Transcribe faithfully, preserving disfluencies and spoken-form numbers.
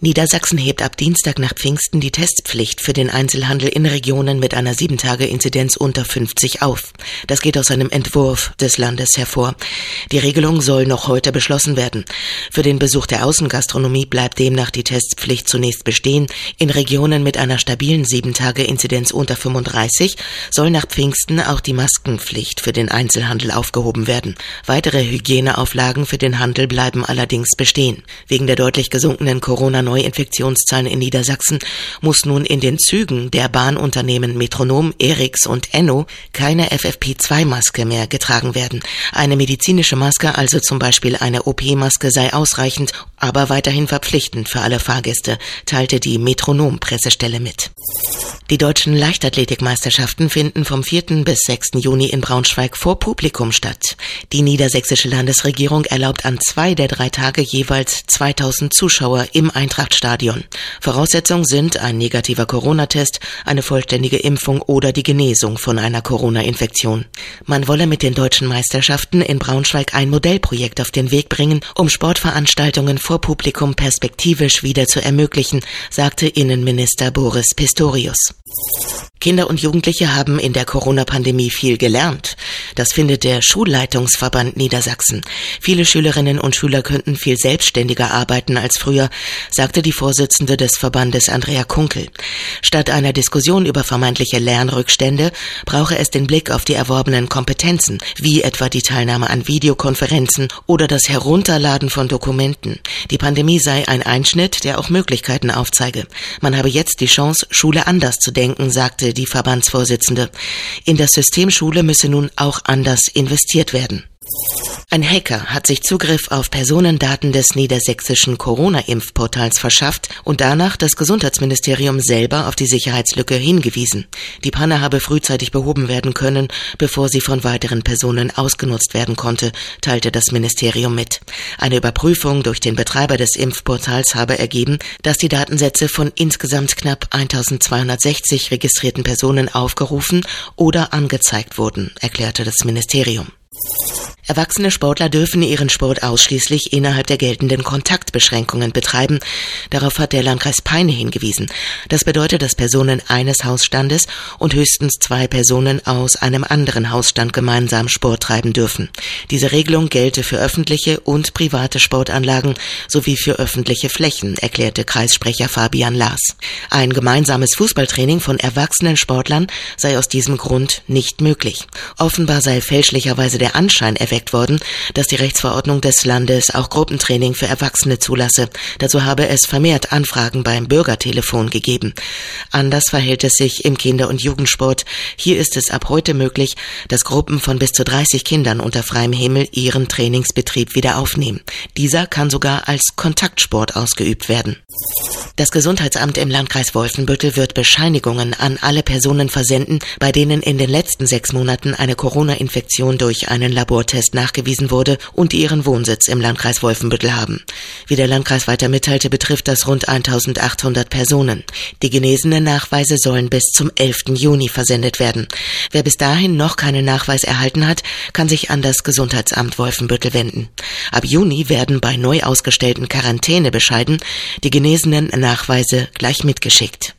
Niedersachsen hebt ab Dienstag nach Pfingsten die Testpflicht für den Einzelhandel in Regionen mit einer sieben Tage Inzidenz unter fünfzig auf. Das geht aus einem Entwurf des Landes hervor. Die Regelung soll noch heute beschlossen werden. Für den Besuch der Außengastronomie bleibt demnach die Testpflicht zunächst bestehen. In Regionen mit einer stabilen sieben Tage Inzidenz unter fünfunddreißig soll nach Pfingsten auch die Maskenpflicht für den Einzelhandel aufgehoben werden. Weitere Hygieneauflagen für den Handel bleiben allerdings bestehen. Wegen der deutlich gesunkenen Corona- Neuinfektionszahlen in Niedersachsen muss nun in den Zügen der Bahnunternehmen Metronom, Eriks und Enno keine F F P zwei Maske mehr getragen werden. Eine medizinische Maske, also zum Beispiel eine O P-Maske, sei ausreichend, aber weiterhin verpflichtend für alle Fahrgäste, teilte die Metronom-Pressestelle mit. Die deutschen Leichtathletikmeisterschaften finden vom vierten bis sechsten Juni in Braunschweig vor Publikum statt. Die niedersächsische Landesregierung erlaubt an zwei der drei Tage jeweils zweitausend Zuschauer im Eintrachtstadion. Voraussetzung sind ein negativer Corona-Test, eine vollständige Impfung oder die Genesung von einer Corona-Infektion. Man wolle mit den deutschen Meisterschaften in Braunschweig ein Modellprojekt auf den Weg bringen, um Sportveranstaltungen vor Publikum perspektivisch wieder zu ermöglichen, sagte Innenminister Boris Pistorius. Kinder und Jugendliche haben in der Corona-Pandemie viel gelernt. Das findet der Schulleitungsverband Niedersachsen. Viele Schülerinnen und Schüler könnten viel selbstständiger arbeiten als früher, sagte die Vorsitzende des Verbandes Andrea Kunkel. Statt einer Diskussion über vermeintliche Lernrückstände brauche es den Blick auf die erworbenen Kompetenzen, wie etwa die Teilnahme an Videokonferenzen oder das Herunterladen von Dokumenten. Die Pandemie sei ein Einschnitt, der auch Möglichkeiten aufzeige. Man habe jetzt die Chance, Schule anders zu denken, sagte die Verbandsvorsitzende. In das System Schule müsse nun auch anders investiert werden. Ein Hacker hat sich Zugriff auf Personendaten des niedersächsischen Corona-Impfportals verschafft und danach das Gesundheitsministerium selber auf die Sicherheitslücke hingewiesen. Die Panne habe frühzeitig behoben werden können, bevor sie von weiteren Personen ausgenutzt werden konnte, teilte das Ministerium mit. Eine Überprüfung durch den Betreiber des Impfportals habe ergeben, dass die Datensätze von insgesamt knapp eintausendzweihundertsechzig registrierten Personen aufgerufen oder angezeigt wurden, erklärte das Ministerium. Erwachsene Sportler dürfen ihren Sport ausschließlich innerhalb der geltenden Kontaktbeschränkungen betreiben. Darauf hat der Landkreis Peine hingewiesen. Das bedeutet, dass Personen eines Hausstandes und höchstens zwei Personen aus einem anderen Hausstand gemeinsam Sport treiben dürfen. Diese Regelung gelte für öffentliche und private Sportanlagen sowie für öffentliche Flächen, erklärte Kreissprecher Fabian Lars. Ein gemeinsames Fußballtraining von erwachsenen Sportlern sei aus diesem Grund nicht möglich. Offenbar sei fälschlicherweise der Anschein erweckt worden, dass die Rechtsverordnung des Landes auch Gruppentraining für Erwachsene zulasse. Dazu habe es vermehrt Anfragen beim Bürgertelefon gegeben. Anders verhält es sich im Kinder- und Jugendsport. Hier ist es ab heute möglich, dass Gruppen von bis zu dreißig Kindern unter freiem Himmel ihren Trainingsbetrieb wieder aufnehmen. Dieser kann sogar als Kontaktsport ausgeübt werden. Das Gesundheitsamt im Landkreis Wolfenbüttel wird Bescheinigungen an alle Personen versenden, bei denen in den letzten sechs Monaten eine Corona-Infektion durch einen Labortest nachgewiesen wurde und die ihren Wohnsitz im Landkreis Wolfenbüttel haben. Wie der Landkreis weiter mitteilte, betrifft das rund eintausendachthundert Personen. Die genesenen Nachweise sollen bis zum elften Juni versendet werden. Wer bis dahin noch keinen Nachweis erhalten hat, kann sich an das Gesundheitsamt Wolfenbüttel wenden. Ab Juni werden bei neu ausgestellten Quarantänebescheiden die genesenen Nachweise gleich mitgeschickt.